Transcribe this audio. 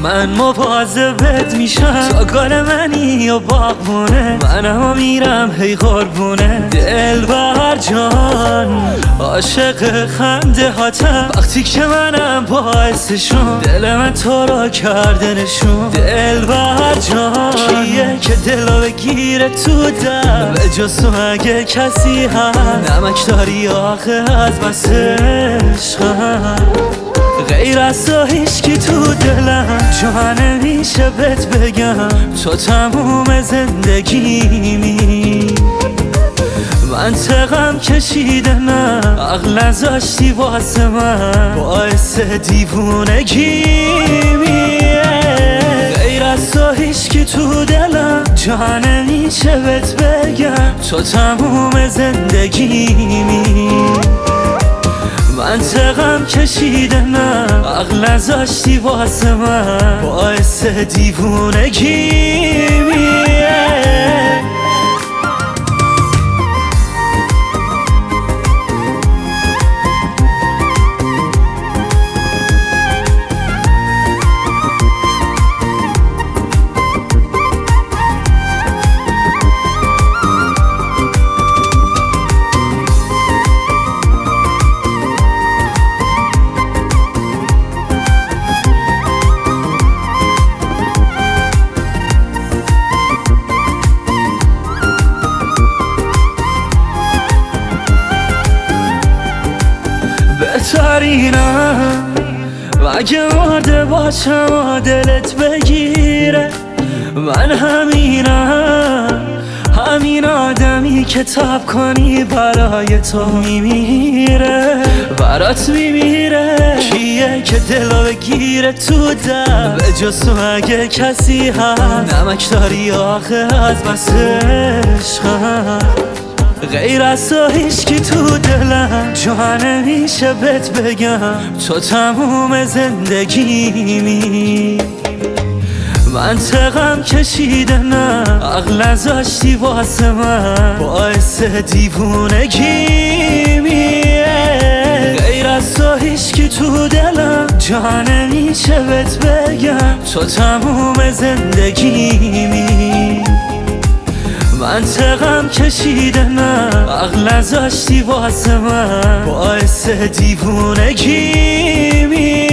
من مواظبت میشم تا گل منی یا باغبونه، منم میرم هی قربونه دلبر جان، عاشق خنده هاتم وقتی که منم باعثشون، دل من تو را کرده نشون. دلبر جان کیه که دلو بگیره تو دم، به جز تو اگه کسی هست نمک داری آخه از بس عشقم، غیر از تو هیچکی تو دلم جا نمیشه بهت بگم، تو تموم زندگیمی. منطقم کشیدنم عقل نذاشتی واسه من، باعث دیوونگیمیه. غیر از تو هیچکی تو دلم جا نمیشه بهت بگم، تو تموم زندگیمی. منطقم کشیدنم عقل نذاشتی واسه من، باعث دیوونگیمیه. بهترینم اگه مرده باشم و دلت بگیره، من همین آدمی که تاب کنی برای تو میمیره، برات میمیره. کیه که دلو بگیره تو دم، به جز تو اگه کسی هست نمک داری آخه از بس عشقم، غیر از تو هیچکی تو دلم جا نمیشه بهت بگم، تو تموم زندگیمی. منطقم کشیدنم عقل نذاشتی واسه من، باعث دیوونگیمیه. غیر از تو هیچکی تو دلم جا نمیشه بهت بگم، تو تموم زندگیمی. منطقم کشیدنم عقل نذاشتی واسه من، باعث دیوونگیمی.